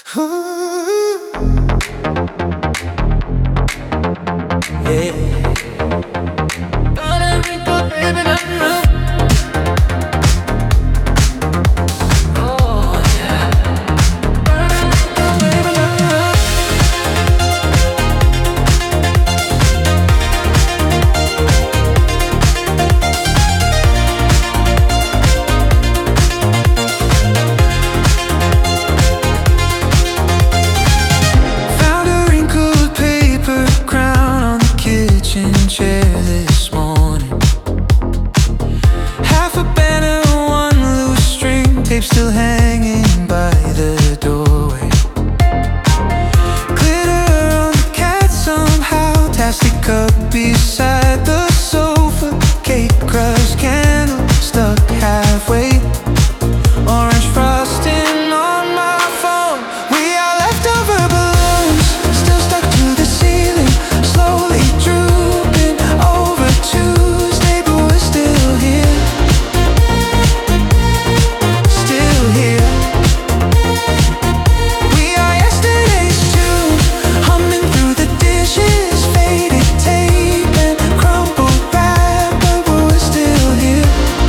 Found a wrinkled paper crown on the kitchen chair this morning. Half a banner, one loose string, tape still hanging by the doorway. Glitter on the cat somehow, tasty cup beside the sofa, cake crust candle stuck halfway, orange frosting on my phone. We are leftover balloons, still stuck to the ceiling, slowly drooping over Tuesday, but we're still here, still here. We are yesterday's tune, humming through the dishes, faded tape and crumpled wrapper, but we're still here,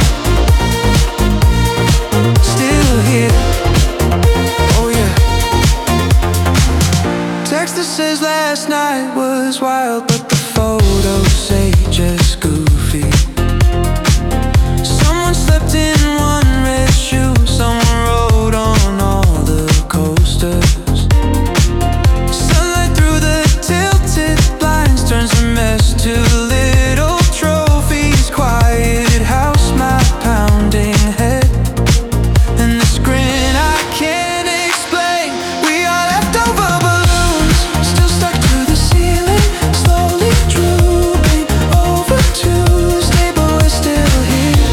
still here. Oh yeah. Text that says last night was wild, but the photos say just goofy. Someone slept in one red shoe, someone rode on all the coasters. Sunlight through the tilted blinds turns a mess to little trophies. Quiet house, my pounding head, and this grin I can't explain. We are leftover balloons, still stuck to the ceiling, slowly drooping over Tuesday, but we're still here,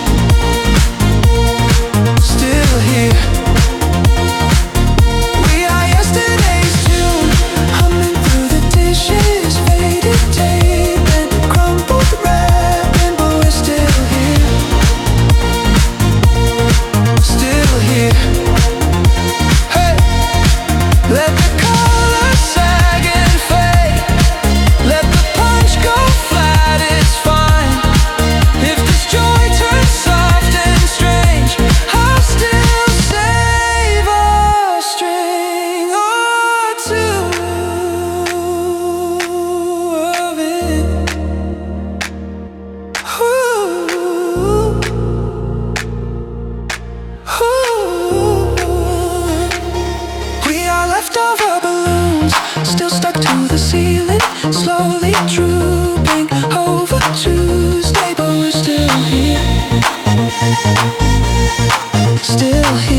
still here. We are yesterday's tune, humming through the dishes, faded tape and crumpled wrapping, but we're still here, still here. Hey, let the color sag and fade, let the punch go flat, it's fine. If this joy turns soft and strange, I'll still save a string or two of it. Ooh, ooh. We are leftover balloons, still stuck to the ceiling, slowly drooping over Tuesday, but we're still here, still here.